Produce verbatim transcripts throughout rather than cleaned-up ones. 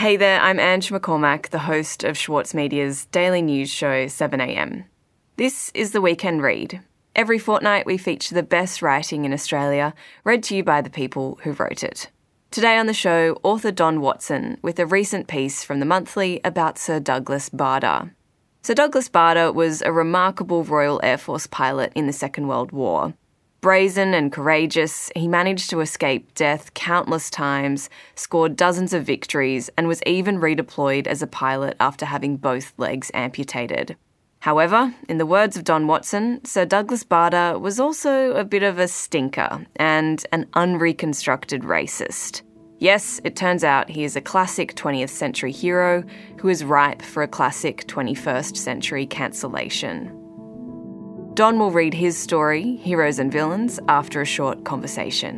Hey there, I'm Ange McCormack, the host of Schwartz Media's daily news show seven a m. This is The Weekend Read. Every fortnight we feature the best writing in Australia, read to you by the people who wrote it. Today on the show, author Don Watson with a recent piece from The Monthly about Sir Douglas Bader. Sir Douglas Bader was a remarkable Royal Air Force pilot in the Second World War. Brazen and courageous, he managed to escape death countless times, scored dozens of victories, and was even redeployed as a pilot after having both legs amputated. However, in the words of Don Watson, Sir Douglas Bader was also a bit of a stinker and an unreconstructed racist. Yes, it turns out he is a classic twentieth century hero who is ripe for a classic twenty-first century cancellation. Don will read his story, Heroes and Villains, after a short conversation.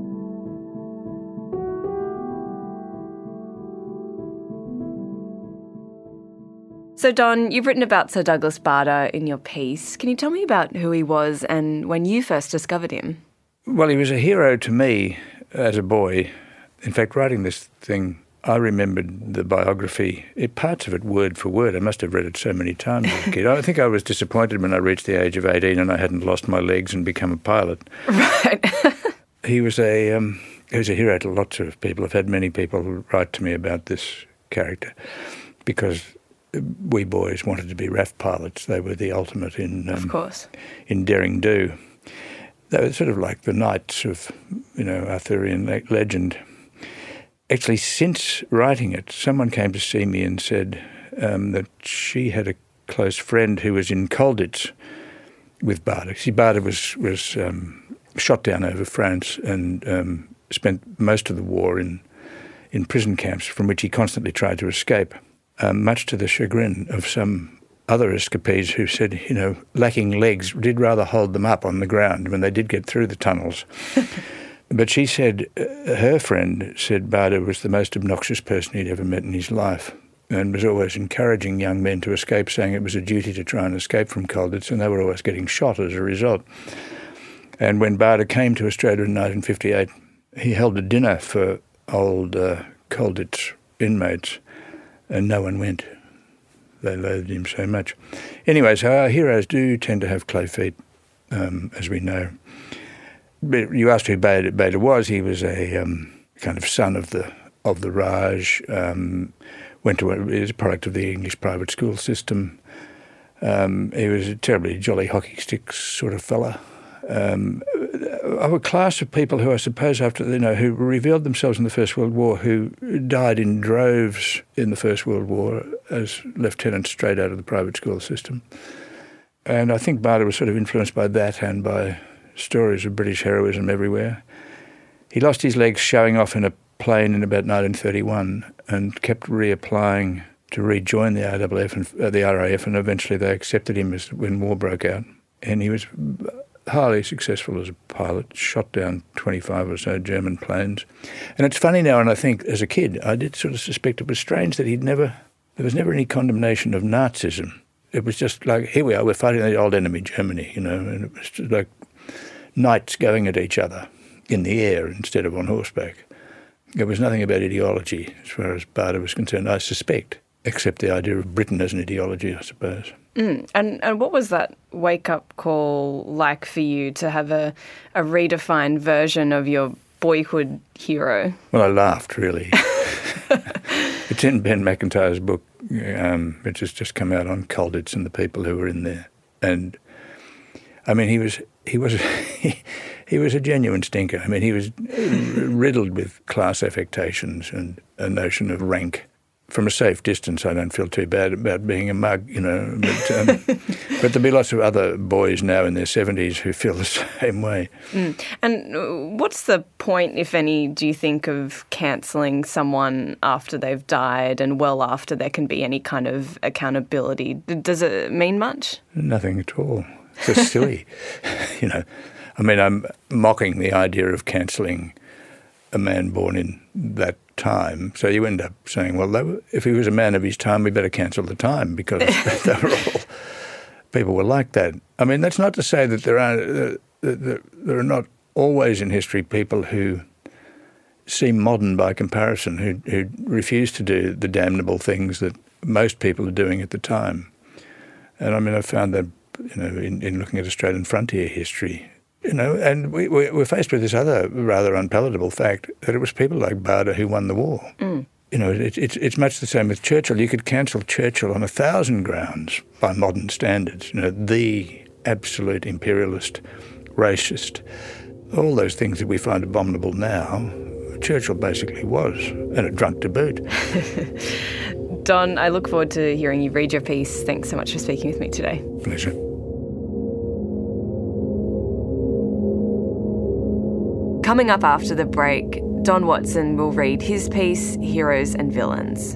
So Don, you've written about Sir Douglas Bader in your piece. Can you tell me about who he was and when you first discovered him? Well, he was a hero to me as a boy. In fact, writing this thing, I remembered the biography, it, parts of it word for word. I must have read it so many times as a kid. I think I was disappointed when I reached the age of eighteen and I hadn't lost my legs and become a pilot. Right. He was a um, he was a hero to lots of people. I've had many people write to me about this character because we boys wanted to be R A F pilots. They were the ultimate in um, of course. in daring do. They were sort of like the knights of, you know, Arthurian le- legend. Actually, since writing it, someone came to see me and said um, that she had a close friend who was in Colditz with Bader. See, Bader was, was um, shot down over France and um, spent most of the war in, in prison camps from which he constantly tried to escape, um, much to the chagrin of some other escapees who said, you know, lacking legs did rather hold them up on the ground when they did get through the tunnels. But she said, uh, her friend said Bader was the most obnoxious person he'd ever met in his life and was always encouraging young men to escape, saying it was a duty to try and escape from Colditz, and they were always getting shot as a result. And when Bader came to Australia in nineteen fifty-eight, he held a dinner for old uh, Colditz inmates, and no one went. They loathed him so much. Anyway, so our heroes do tend to have clay feet, um, as we know. But you asked who Bader, Bader was. He was a um, kind of son of the of the Raj. Um, went to a, he was a product of the English private school system. Um, he was a terribly jolly hockey stick sort of fella. Um, of a class of people who I suppose after you know who revealed themselves in the First World War, who died in droves in the First World War as lieutenants straight out of the private school system. And I think Bader was sort of influenced by that and by stories of British heroism everywhere. He lost his legs showing off in a plane in about nineteen thirty-one and kept reapplying to rejoin the R A F and uh, the R A F, and eventually they accepted him as when war broke out. And he was highly successful as a pilot, shot down twenty-five or so German planes. And it's funny now, and I think as a kid, I did sort of suspect it was strange that he'd never, there was never any condemnation of Nazism. It was just like, here we are, we're fighting the old enemy, Germany, you know, and it was just like knights going at each other in the air instead of on horseback. There was nothing about ideology as far as Bader was concerned, I suspect, except the idea of Britain as an ideology, I suppose. Mm. And and what was that wake-up call like for you to have a, a redefined version of your boyhood hero? Well, I laughed, really. It's in Ben McIntyre's book, um, which has just come out on Colditz and the people who were in there. And, I mean, he was he was he, he was a genuine stinker. I mean, he was riddled with class affectations and a notion of rank. From a safe distance, I don't feel too bad about being a mug, you know. But, um, but there'll be lots of other boys now in their seventies who feel the same way. Mm. And what's the point, if any, do you think, of cancelling someone after they've died and well after there can be any kind of accountability? Does it mean much? Nothing at all. It's just silly. You know, I mean, I'm mocking the idea of cancelling a man born in that time. So you end up saying, well, they were, if he was a man of his time, we better cancel the time because they were all, people were like that. I mean, that's not to say that there are, uh, that there are not always in history people who seem modern by comparison, who, who refuse to do the damnable things that most people are doing at the time. And I mean, I found that, you know, in, in looking at Australian frontier history, you know, and we, we, we're faced with this other rather unpalatable fact that it was people like Barder who won the war. Mm. You know, it, it's it's much the same with Churchill. You could cancel Churchill on a thousand grounds by modern standards. You know, the absolute imperialist, racist, all those things that we find abominable now, Churchill basically was, and a drunk to boot. Don, I look forward to hearing you read your piece. Thanks so much for speaking with me today. Pleasure. Coming up after the break, Don Watson will read his piece, Heroes and Villains.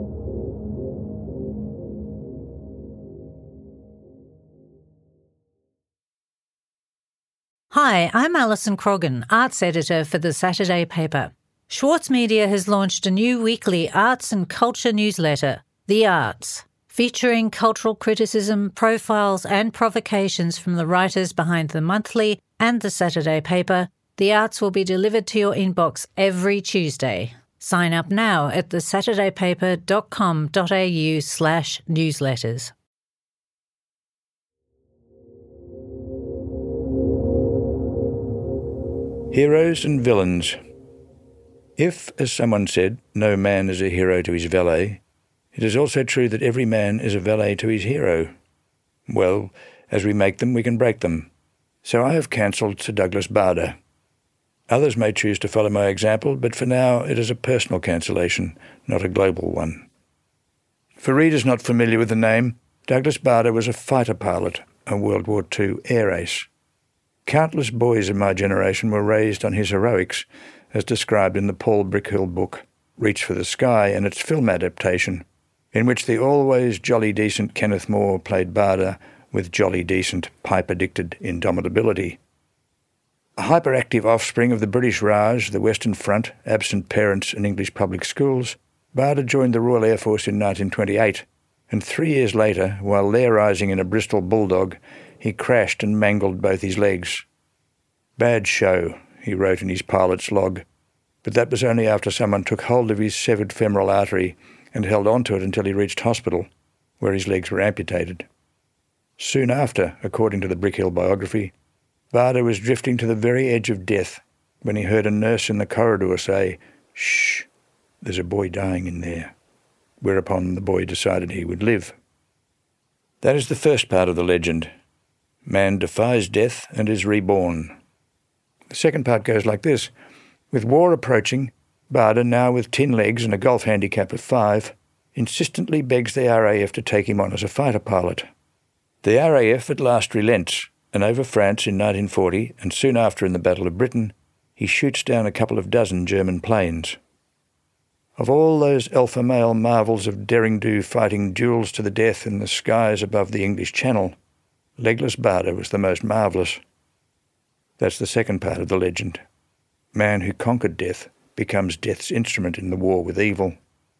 Hi, I'm Alison Croggan, arts editor for the Saturday paper. Schwartz Media has launched a new weekly arts and culture newsletter, The Arts, featuring cultural criticism, profiles and provocations from the writers behind the monthly and the Saturday paper. The Arts will be delivered to your inbox every Tuesday. Sign up now at the saturday paper dot com dot a u slash newsletters. Heroes and villains. If, as someone said, no man is a hero to his valet, it is also true that every man is a valet to his hero. Well, as we make them, we can break them. So I have cancelled Sir Douglas Bader. Others may choose to follow my example, but for now it is a personal cancellation, not a global one. For readers not familiar with the name, Douglas Bader was a fighter pilot on World War Two air ace. Countless boys of my generation were raised on his heroics, as described in the Paul Brickhill book, Reach for the Sky, and its film adaptation, in which the always jolly decent Kenneth More played Bader with jolly decent, pipe-addicted indomitability. A hyperactive offspring of the British Raj, the Western Front, absent parents and English public schools, Bader joined the Royal Air Force in nineteen twenty-eight, and three years later, while lair-rising in a Bristol Bulldog, he crashed and mangled both his legs. Bad show, he wrote in his pilot's log, but that was only after someone took hold of his severed femoral artery and held onto it until he reached hospital, where his legs were amputated. Soon after, according to the Brickhill biography, Bader was drifting to the very edge of death when he heard a nurse in the corridor say, "Shh, there's a boy dying in there," whereupon the boy decided he would live. That is the first part of the legend. Man defies death and is reborn. The second part goes like this. With war approaching, Bader, now with tin legs and a golf handicap of five, insistently begs the R A F to take him on as a fighter pilot. The R A F at last relents, and over France in nineteen forty, and soon after in the Battle of Britain, he shoots down a couple of dozen German planes. Of all those alpha male marvels of daring-do fighting duels to the death in the skies above the English Channel, Legless Bader was the most marvellous. That's the second part of the legend. Man who conquered death becomes death's instrument in the war with evil.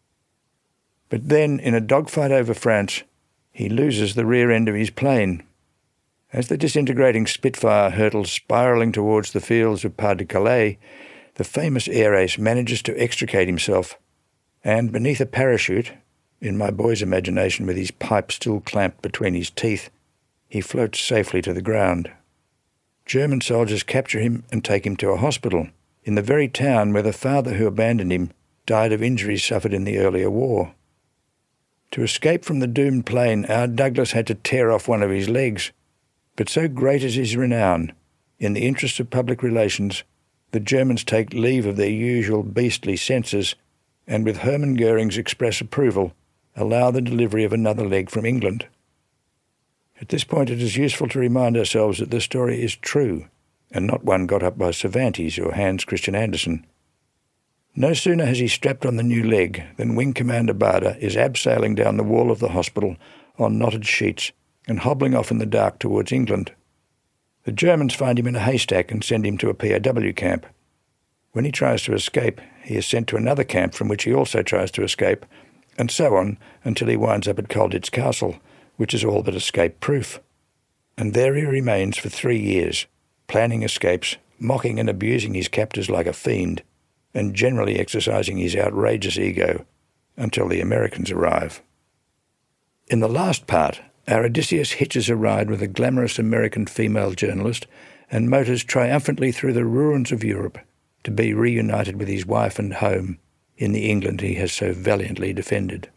But then, in a dogfight over France, he loses the rear end of his plane. As the disintegrating Spitfire hurtles spiralling towards the fields of Pas-de-Calais, the famous air ace manages to extricate himself, and beneath a parachute, in my boy's imagination with his pipe still clamped between his teeth, he floats safely to the ground. German soldiers capture him and take him to a hospital, in the very town where the father who abandoned him died of injuries suffered in the earlier war. To escape from the doomed plane, our Douglas had to tear off one of his legs, but so great is his renown, in the interests of public relations, the Germans take leave of their usual beastly censors and, with Hermann Goering's express approval, allow the delivery of another leg from England. At this point it is useful to remind ourselves that the story is true, and not one got up by Cervantes or Hans Christian Andersen. No sooner has he strapped on the new leg than Wing Commander Bader is abseiling down the wall of the hospital on knotted sheets and hobbling off in the dark towards England. The Germans find him in a haystack and send him to a P O W camp. When he tries to escape, he is sent to another camp from which he also tries to escape, and so on until he winds up at Colditz Castle, which is all but escape-proof. And there he remains for three years, planning escapes, mocking and abusing his captors like a fiend, and generally exercising his outrageous ego until the Americans arrive. In the last part, our Odysseus hitches a ride with a glamorous American female journalist and motors triumphantly through the ruins of Europe to be reunited with his wife and home in the England he has so valiantly defended.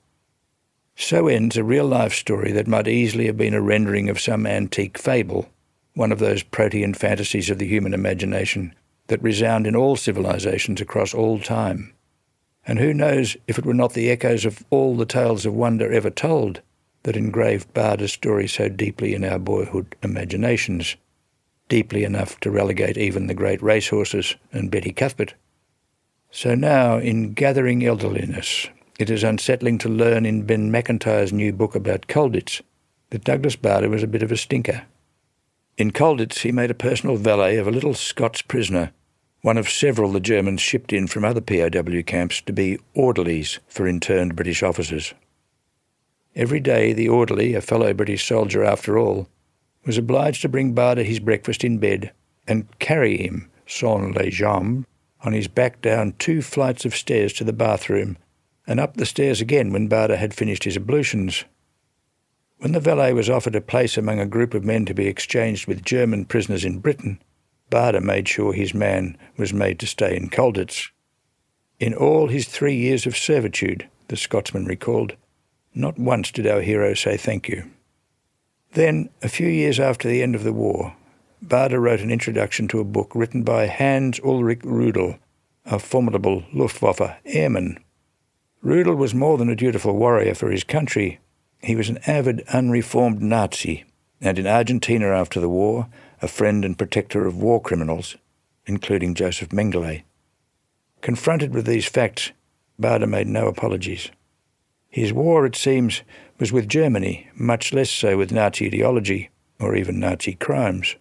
So ends a real-life story that might easily have been a rendering of some antique fable, one of those protean fantasies of the human imagination that resound in all civilizations across all time. And who knows if it were not the echoes of all the tales of wonder ever told that engraved Baade's story so deeply in our boyhood imaginations, deeply enough to relegate even the great racehorses and Betty Cuthbert. So now, in Gathering Elderliness, it is unsettling to learn in Ben McIntyre's new book about Colditz that Douglas Baade was a bit of a stinker. In Colditz, he made a personal valet of a little Scots prisoner, one of several the Germans shipped in from other P O W camps to be orderlies for interned British officers. Every day the orderly, a fellow British soldier after all, was obliged to bring Baade his breakfast in bed and carry him, sans les jambes, on his back down two flights of stairs to the bathroom and up the stairs again when Baade had finished his ablutions. When the valet was offered a place among a group of men to be exchanged with German prisoners in Britain, Baade made sure his man was made to stay in Colditz. In all his three years of servitude, the Scotsman recalled, not once did our hero say thank you. Then, a few years after the end of the war, Baade wrote an introduction to a book written by Hans Ulrich Rudel, a formidable Luftwaffe airman. Rudel was more than a dutiful warrior for his country. He was an avid, unreformed Nazi, and in Argentina after the war, a friend and protector of war criminals, including Joseph Mengele. Confronted with these facts, Baade made no apologies. His war, it seems, was with Germany, much less so with Nazi ideology or even Nazi crimes.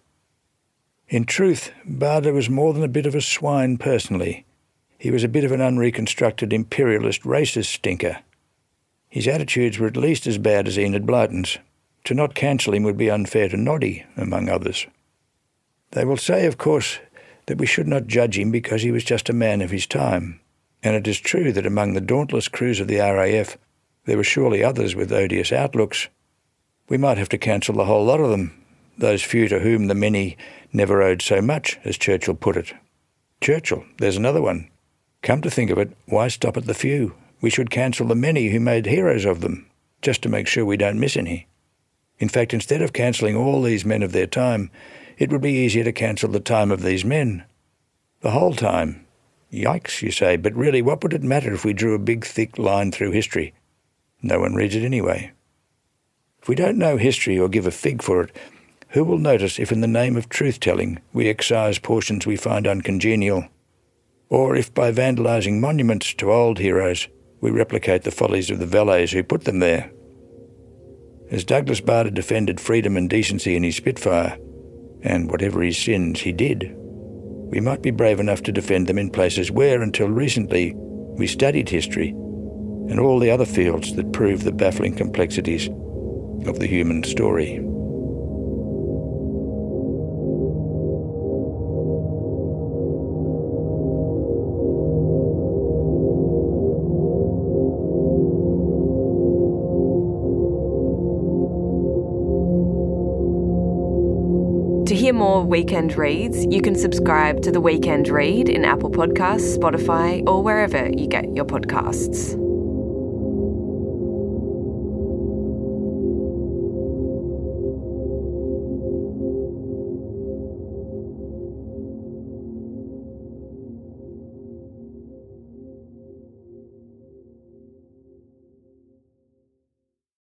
In truth, Baade was more than a bit of a swine personally. He was a bit of an unreconstructed imperialist racist stinker. His attitudes were at least as bad as Enid Blyton's. To not cancel him would be unfair to Noddy, among others. They will say, of course, that we should not judge him because he was just a man of his time, and it is true that among the dauntless crews of the R A F there were surely others with odious outlooks. We might have to cancel the whole lot of them, those few to whom the many never owed so much, as Churchill put it. Churchill, there's another one. Come to think of it, why stop at the few? We should cancel the many who made heroes of them, just to make sure we don't miss any. In fact, instead of cancelling all these men of their time, it would be easier to cancel the time of these men. The whole time. Yikes, you say, but really what would it matter if we drew a big thick line through history? No one reads it anyway. If we don't know history or give a fig for it, who will notice if in the name of truth-telling we excise portions we find uncongenial? Or if by vandalising monuments to old heroes we replicate the follies of the valets who put them there? As Douglas Baade defended freedom and decency in his Spitfire, and whatever his sins he did, we might be brave enough to defend them in places where, until recently, we studied history and all the other fields that prove the baffling complexities of the human story. To hear more Weekend Reads, you can subscribe to The Weekend Read in Apple Podcasts, Spotify, or wherever you get your podcasts.